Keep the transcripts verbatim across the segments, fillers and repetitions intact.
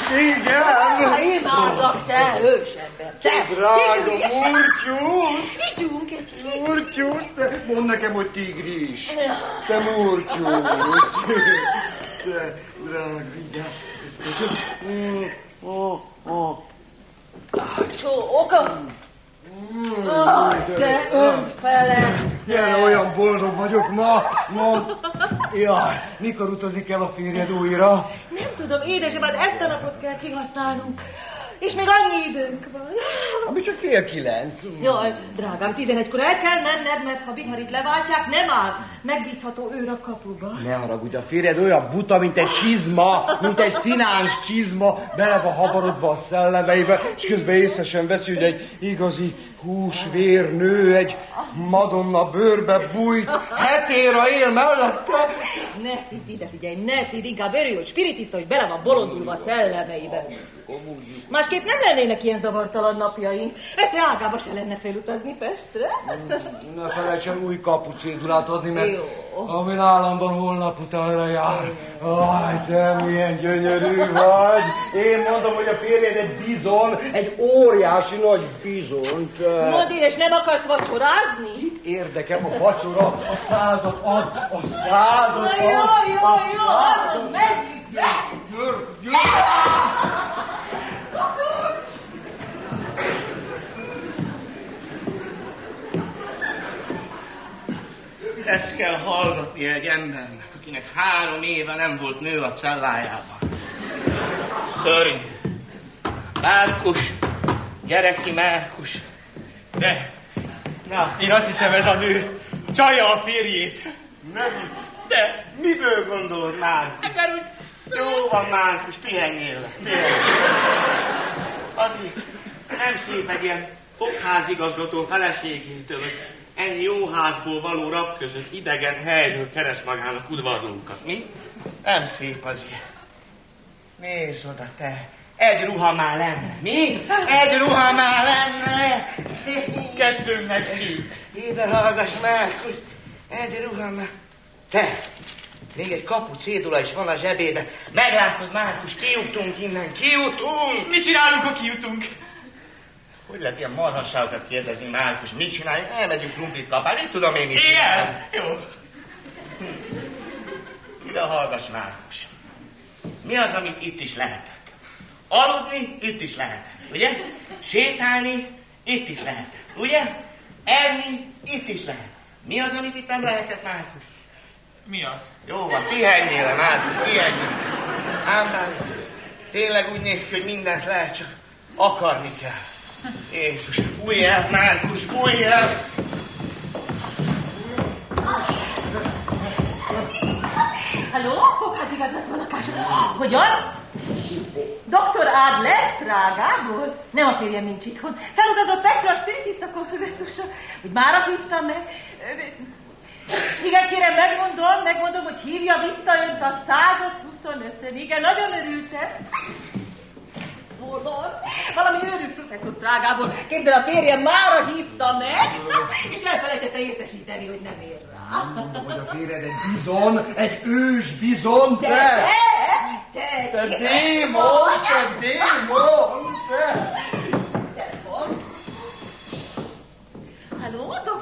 Igen. Imádlak, te ősember, te. Drága Murtyusz. Szigyunk egy kicsit. Murtyusz, te mondd nekem, hogy tigris. Te Murtyusz. Te, drága, igen. Csókom. Te önfele. Gyere, olyan boldog vagyok ma, ma. Jaj, mikor utazik el a férjed újra? Nem tudom, édesem, ezt a napot kell kihasználnunk. És még annyi időnk van. Ami csak fél kilenc. Jaj, drágám, tizenegykor el kell menned, mert ha Biharit leváltják, nem áll megbízható őr a kapuba. Ne haragudj, a férjed olyan buta, mint egy csizma, mint egy fináns csizma, bele van habarodva a szellemeibe, és közben észre sem veszi, hogy egy igazi húsvér nő, egy Madonna bőrbe bújt, hetéra él mellette. Ne szidd ide, figyelj, ne szidd, inkább örülj, hogy spiritista, hogy bele van bolondulva a szellemeibe. Másképp nem lennének ilyen zavartalan napjaink. Esze ágába se lenne felutazni Pestre. Ne felejtsen új kapucédulát adni, mert ami nálamban holnap utánra jár. Aj, te milyen gyönyörű vagy. Én mondom, hogy a férjed egy bizon, egy óriási nagy bizon. Te. Mondd, és nem akarsz vacsorázni? Itt érdekem a vacsora, a szádot ad, a szádot ad, jó, jó, a jó, szádot meg! Gyere, gyere! Ezt kell hallgatni egy embernek, akinek három éve nem volt nő a cellájában. Szörnyű. Márkus, gyereki Márkus. De, na, én azt hiszem, ez a nő csalja a férjét. Nem. De. Miből gondolod, Márkus? Akár úgy... Jó van, Márkus, pihenjél le. Pihenjél. Azért nem szép egy ilyen fogházigazgató feleségétől, hogy ennyi jó házból való rab között idegen helyről keres magának udvarlókat, mi? Nem szép az ilyen. Nézd oda, te. Egy ruha már lenne, mi? Egy ruha már lenne. Kettőnknek szűk. Ide hallgass, Márkus. Egy ruha már. Te, még egy kapu cédula is van a zsebébe. Meglátod, Márkus, kijutunk innen, kijutunk. Mit csinálunk, ha kijutunk? Hogy lehet ilyen marhasságokat kérdezni, Márkus? Mit csinálj? Elmegyünk krumplit kapálni, mit tudom én mit csinálni. Igen, jó. Ide hallgass, Márkus. Mi az, amit itt is lehetett? Aludni itt is lehetett, ugye? Sétálni itt is lehetett, ugye? Enni itt is lehet. Mi az, amit itt nem lehetett, Márkus? Mi az? Jó van, pihenjél le, Márkus, pihenjél. Ám bár tényleg úgy néz ki, hogy mindent lehet, csak akarni kell. Jézus, fújj el, Márkus, fújj el! Halló, fogházigazgató lakása. Hogyan? doktor Adler, Prágából? Nem a férjem nincs itthon. Felutazott Pestre a spiritista konferenciusra, hogy mára hívtam meg. Igen, kérem, megmondom, megmondom, hogy hívja vissza önt a százhuszonötön. Igen, nagyon örültem. Hol van? Valami őrült professzor Prágából. Képzel, a férjem mára hívta meg, és elfelejtette értesíteni, hogy nem ér rá. Mondom, hogy a férjed egy bizon, egy ős bizon, te! Te, te, te, te démon, te démon, te! Telefon. Halló, doktor?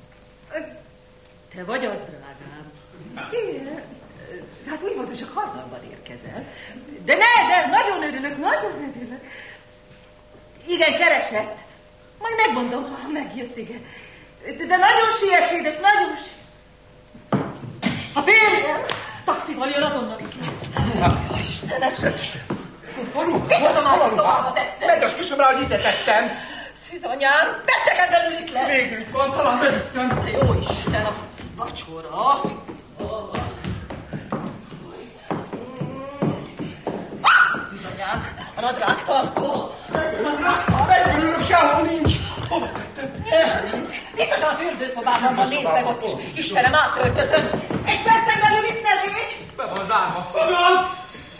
Te vagy az, drágám. Igen. Hát úgy volt, hogy csak hajnalban érkezel. De ne, de nagyon örülök, nagyon örülök. Igen, keresett. Majd megmondom, ha megjössz, igen. De nagyon siess, édes, nagyon siess. A férjem! Taxival jön, azonnal itt lesz. Jaj, Istenem! Biztos a másik szobába tettem. Meg azt köszönöm rá, hogy ide tettem. Szűzanyám, betegen belül itt lesz. Még itt van, talán beüttem. Te jó Isten, a vacsora. Szűzanyám, a nadrágtartó. Megörülök, sehol nincs. Hova tettem? Biztosan a fürdőszobában van, nézd meg ott is. Istenem, átöltözöm. Egy percen belül itt ne légy. Be van zárva. Magad!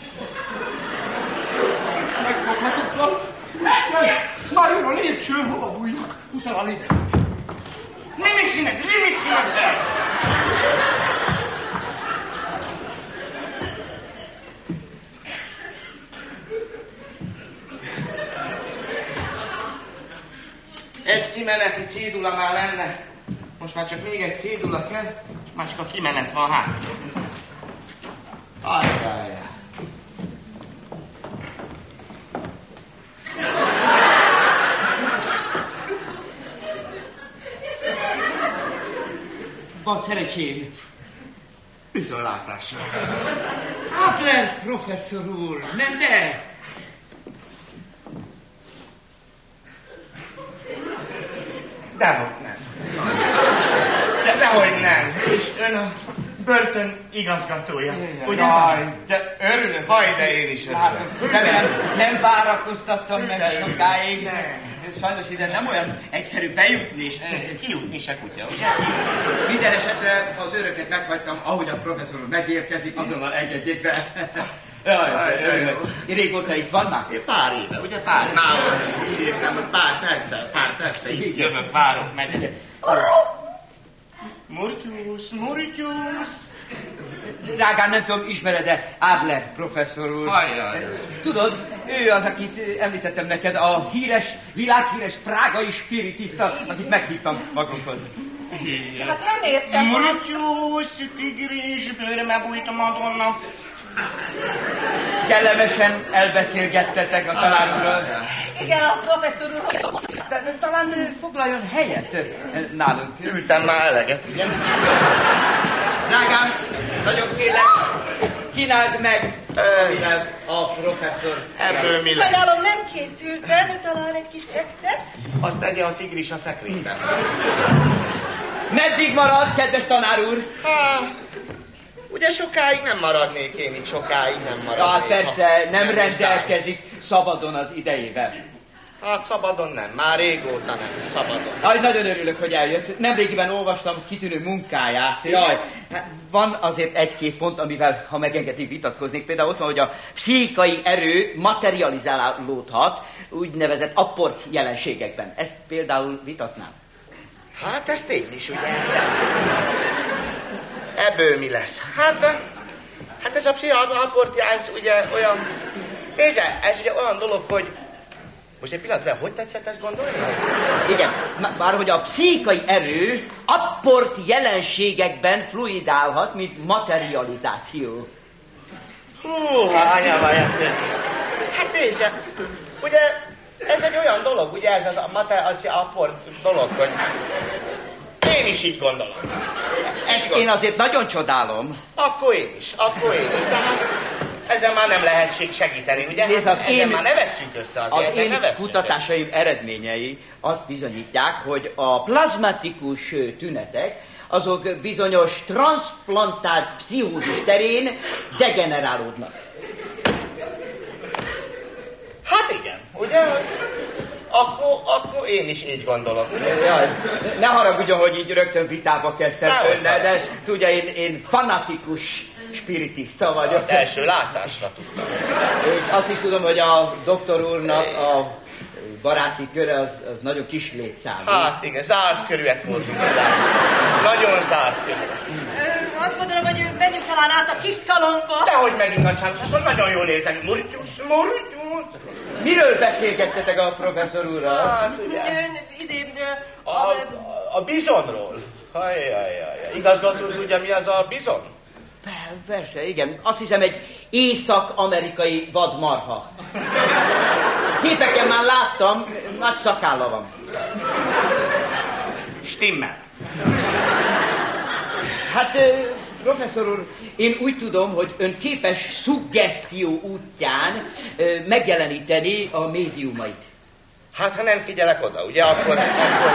Megfoghatatlan. Isten! Már jön a lépcsőn, hova bújnak? Utána ide. Nem is csinálj, nem is csinálj! kimeneti cédula már lenne. Most már csak még egy cédula kell, és már csak a kimenet van hát. Ajjajjaj. Van szerencsém. Viszontlátásra. Adler professzor úr, nem de? Dehogy nem. De dehogy nem. És ön a börtön igazgatója, ugye? Jaj, de örülök. Haj, de én is örülök. De nem, nem várakoztattam meg sokáig. Nem. Sajnos ide nem olyan egyszerű bejutni. Kijutni se kutya, ugye? Minden esetre az öröket meghagytam, ahogy a professzor úr megérkezik, azonnal engedjék be. Jaj, Jaj, örülök. Régóta itt vannak? Pár éve, ugye? Pár. Na, úgy értem, hogy pár perccel, pár perccel itt jövök, várok, megyek. Murtyusz, Murtyusz. Drágán, nem tudom, ismered-e Adler professzor úr? Ajjaj. Tudod, ő az, akit említettem neked, a híres, világhíres prágai spiritista, akit meghívtam magunkhoz. Hát nem értem. Murtyusz, tigris, bőrme bújt a Madonna. Kellemesen elbeszélgettetek a tanárról. Igen, a professzor úr. De, de talán ő foglaljon helyet ö, nálunk. Ültem már eleget, ugye? Drágám, nagyon kérlek, kínáld meg, kínáld a professzor. Ebből mi lesz? Sajnálom, nem készültem, talán egy kis kekszet. Azt tegye a tigris a szekrényben. Meddig marad, kedves tanár úr? Há, ugye sokáig nem maradnék én itt, sokáig nem maradnék. Hát persze, ha, nem nem rendelkezik szabadon az idejével. Hát szabadon nem, már régóta nem, szabadon. Aj, nagyon örülök, hogy eljött. Nemrégiben olvastam kitűnő munkáját. Jaj, hát van azért egy-két pont, amivel, ha megengedik, vitatkoznék. Például ott van, hogy a pszichikai erő materializálódhat úgynevezett apport jelenségekben. Ezt például vitatnám. Hát ezt én is, ugye, ezt nem. Ebből mi lesz? Hát, hát ez a pszichiaportja, ez ugye olyan... Nézze, ez ugye olyan dolog, hogy... Most egy pillanatra, hogy tetszett ezt gondolni? Igen, bár hogy a pszichikai erő apport jelenségekben fluidálhat, mint materializáció. Hú, anyám, hát nézze, ugye ez egy olyan dolog, ugye ez az a materializáció apport dolog, hogy én is így gondolom. Ezt én azért nagyon csodálom. Akkor én is, akkor én is, de hát ezen már nem lehet segíteni, ugye? Nézd, az ezen én, már ne vesszük össze azért, az ezen én ne vesszük kutatásaim össze. Eredményei azt bizonyítják, hogy a plazmatikus tünetek azok bizonyos transzplantált pszichózis terén degenerálódnak. Hát igen, ugye az? Akkor, akkor én is így gondolom. Jaj, ne haragudjon, hogy így rögtön vitába kezdtem Ne, önnel, de tudja, én, én fanatikus spiritista vagyok. Hát első látásra tudtam. És azt is tudom, hogy a doktor úrnak a baráti köre az, az nagyon kis létszám. Hát igen, zárt körűek voltunk. Nagyon zárt körűek. Azt gondolom, hogy menjünk talán át a kis szalonba. Dehogy megint a csámcsáson, nagyon jól érzem. Murtyus, murtyus. Miről beszélgettetek a professzor úrral? Hát ugye. Ön, izé, A, a, a bizonról. Ajjajjaj. Igazgató tudja, mi az a bizon? Persze, igen. Azt hiszem, egy észak-amerikai vadmarha. Képeken már láttam, nagy szakálla van. Stimmel. Hát, professzor úr, én úgy tudom, hogy ön képes szuggesztió útján megjeleníteni a médiumait. Hát, ha nem figyelek oda, ugye, akkor, akkor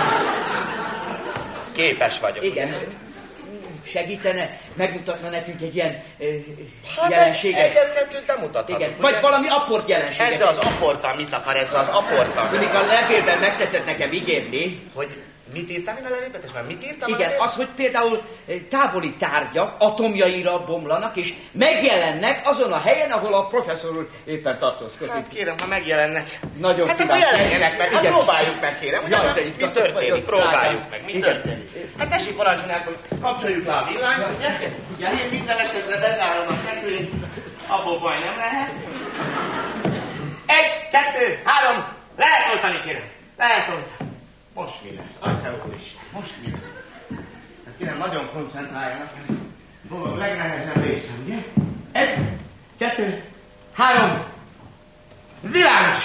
képes vagyok. Igen. Ugye? Segítene, megmutatna nekünk egy ilyen uh, hát jelenséget? egyet-kettőt bemutathatok. Igen, vagy valami apport jelenséget. Ez az apporta, mit akar ez az apporta? Tudjuk, a levélben megtetszett nekem ígérni. Hogy mit írtam én a levélben? És már mit írtam? Igen, az, hogy például távoli tárgyak atomjaira bomlanak, és megjelennek azon a helyen, ahol a professzor úr éppen tartózkodik. Hát kérem, ha megjelennek. Nagyon hát akkor jelenjenek meg, hát próbáljuk meg, kérem. Ugye, ja, mi történik? Próbáljuk meg, mi igen. történik? Hát tessék parancsolják, hogy kapcsoljuk le a villanyt, ugye? Igen. Én minden esetre bezárom a szekrényt, abból baj nem lehet. Egy, kettő, három, lehet oltani, kérem. Lehet oltani. Most mi lesz? Atya úristen, most mi lesz? Hát kérem, nagyon koncentráljanak. A legnehezebb részem, ugye? Egy, kettő, három. Világos!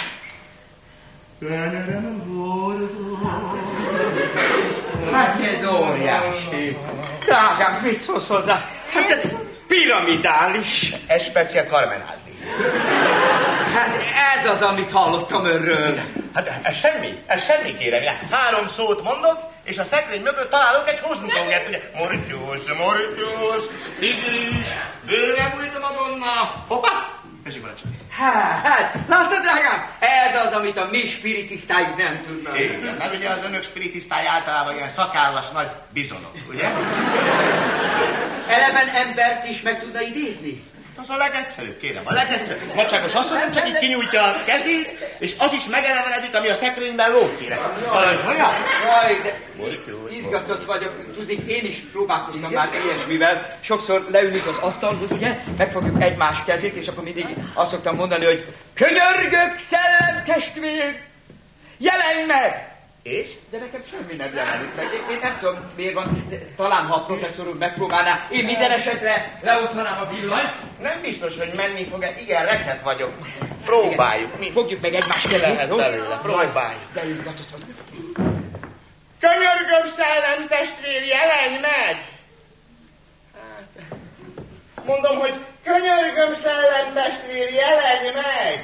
Hát ez óriási. Drágám, mit szólsz hozzá? Hát ez piramidális. Ez speciál Carmenaldi. Hát ez az, amit hallottam önről. Hát ez semmi, ez semmi, kérem. Három szót mondok, és a szekrény mögött találok egy hozunkonget, ugye? Mauritius, Mauritius, tigris, bőre bújt a Madonna. Hoppá! Tessék valahogy. Hát, látod, drágám? Ez az, amit a mi spiritisztájuk nem tudnak. Igen, mert ugye az önök spiritisztái általában ilyen szakállas nagy bizonok, ugye? Eleven embert is meg tudna idézni? Az a legegyszerűbb, kérem, a legegyszerűbb. Nagyságos asszony nem csak így kinyújtja a kezét, és az is megelevenedik, ami a szekrényben lóg, kérem. Parancsolja? Jaj, de izgatott vagyok. Tudnék, én is próbálkoztam már ilyesmivel. Sokszor leülünk az asztalhoz, ugye? Megfogjuk egymás kezét, és akkor mindig azt szoktam mondani, hogy könyörgök, szellem testvér, jelenj meg! És? De nekem semmi nem jelenik meg. Én, én nem tudom, miért van, de talán ha a professzor úr megpróbálná, én minden esetre leoltanám a villanyt. Nem biztos, hogy menni fog-e. Igen, reket vagyok. Próbáljuk. Mi? Fogjuk meg egymás kezét. Lehet belőle. Próbáljuk. De izgatott vagy. Könyörgöm, szellem testvér, jelenj meg! Hát, mondom, hogy könyörgöm, szellem testvér, jelenj meg!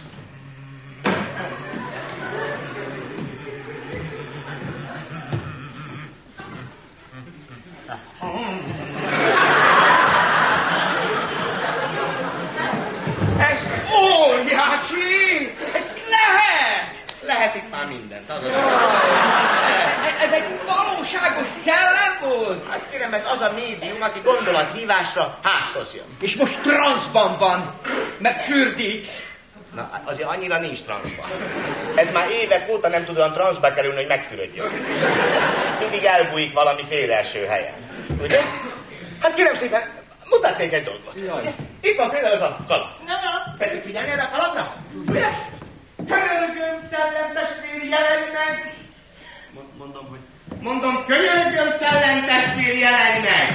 Ez óriási! Ez lehet! Lehet itt már mindent, az az. Ez egy valóságos szellem volt? Hát kérem, ez az a médium, aki gondolathívásra házhoz jön. És most transzban van, meg fürdik. Na, azért annyira nincs transzban. Ez már évek óta nem tud olyan transzba kerülni, hogy megfürödjön. Mindig elbújik valami félelső helyen. Ugye? Hát kérem szépen, mutatnék egy dolgot. Jaj. Itt van például ez a kalap. Na, na. Tetszik figyelni erre a kalapra? Ugye? Könyörgöm, szellem testvér, jelenj meg! Mondom, hogy... Mondom, könyörgöm, szellem testvér, jelenj meg!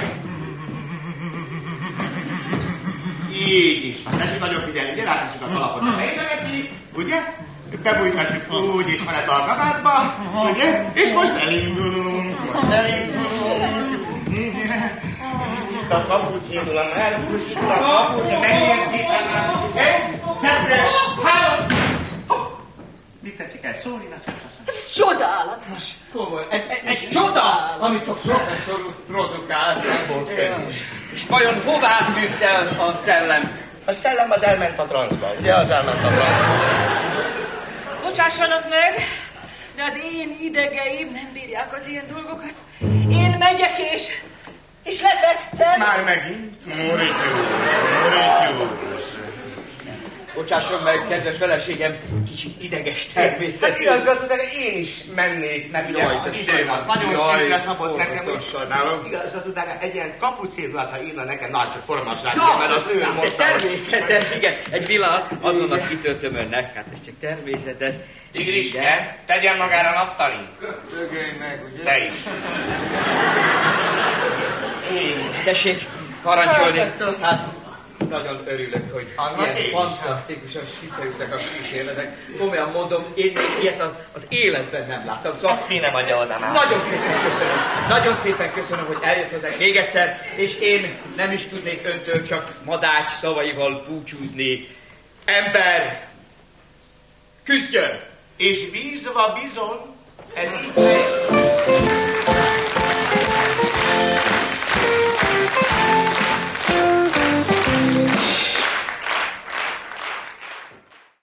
Így is. Hát tessék nagyon figyelni, ugye? Rátesszük a kalapot a fejbe neki, ugye? Bebújthatjuk úgy is felett a kabátba, ugye? És most elindulunk, most elindulunk. Itt a kapucs indul, a merkus, itt a kapucs, megérzítem. Egy, kettő, három. Mit tetszik el szólni? Ez csodálatos. Komoly, ez, ez, ez csoda, amit a professzor úr produkált. Nem volt könnyű. És vajon hová tűnt el a szellem? A szellem az elment a transzba, ugye? Az elment a transzba. Bocsássanak meg, de az én idegeim nem bírják az ilyen dolgokat. Én megyek és, és lefekszem. Már megint? Mauritius, Mauritius. Bocsásson meg, kedves feleségem, kicsit ideges Hát természetű. igazgató, de én is mennék, mert ugye Jaj, az te időm az nagyon jaj, szűkre szabott nekem. borzasztóan sajnálom. Igazgató, de egy ilyen kapucédulát, ha írna nekem, na csak formasság, Ja, mert az ő hát ez mondta, hogy... természetes, igen. Egy pillanat, azonnal kitöltöm önnek, hát ez csak természetes. Tigriske, tegyen magára naftalin. Dögölj meg, ugye? Te is. Én. Tessék parancsolni. Hát nagyon örülök, hogy Annak én ilyen is. fantasztikusan sikerültek a kísérletek. Komolyan mondom, én még ilyet az, az életben nem láttam. Szóval Ezt mi nem adja oda már. nagyon szépen köszönöm. Nagyon szépen köszönöm, hogy eljött hozzánk még egyszer, és én nem is tudnék öntől csak madács szavaival búcsúzni. Ember, küzdjön! És bízva bizony, ez így megy.